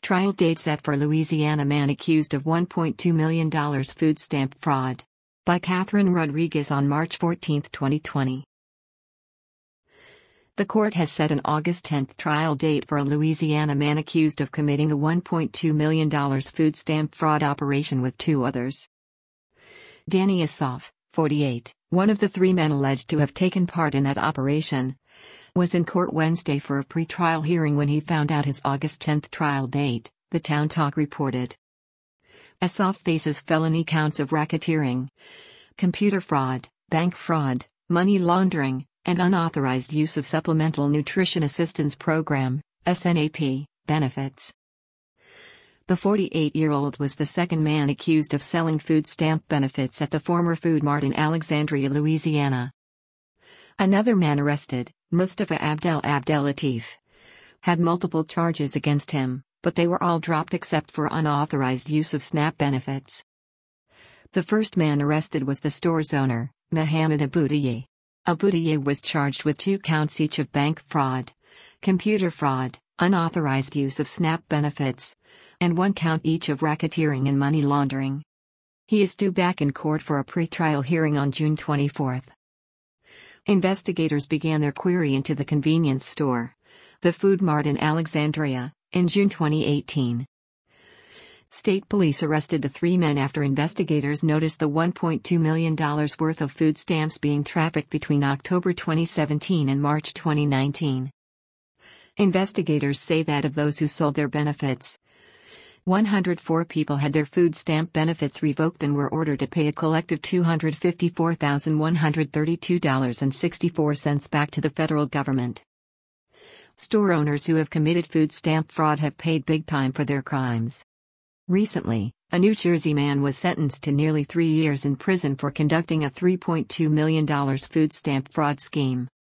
Trial date set for Louisiana man accused of $1.2 million food stamp fraud. By Catherine Rodriguez on March 14, 2020. The court has set an August 10 trial date for a Louisiana man accused of committing the $1.2 million food stamp fraud operation with two others. Danny Asaf, 48, one of the three men alleged to have taken part in that operation, was in court Wednesday for a pre-trial hearing when he found out his August 10 trial date, the Town Talk reported. Asaf faces felony counts of racketeering, computer fraud, bank fraud, money laundering, and unauthorized use of Supplemental Nutrition Assistance Program, SNAP, benefits. The 48-year-old was the second man accused of selling food stamp benefits at the former Food Mart in Alexandria, Louisiana. Another man arrested, Mustafa Abdel-Latif, had multiple charges against him, but they were all dropped except for unauthorized use of SNAP benefits. The first man arrested was the store's owner, Mohamed Aboudiye. Aboudiye was charged with 2 counts each of bank fraud, computer fraud, unauthorized use of SNAP benefits, and 1 count each of racketeering and money laundering. He is due back in court for a pre-trial hearing on June 24. Investigators began their query into the convenience store, the Food Mart in Alexandria, in June 2018. State police arrested the 3 men after investigators noticed the $1.2 million worth of food stamps being trafficked between October 2017 and March 2019. Investigators say that of those who sold their benefits, 104 people had their food stamp benefits revoked and were ordered to pay a collective $254,132.64 back to the federal government. Store owners who have committed food stamp fraud have paid big time for their crimes. Recently, a New Jersey man was sentenced to nearly 3 years in prison for conducting a $3.2 million food stamp fraud scheme.